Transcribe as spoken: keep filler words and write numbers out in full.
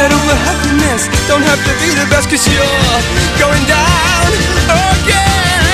settle for happiness. Don't have to be the best, cause you're going down again.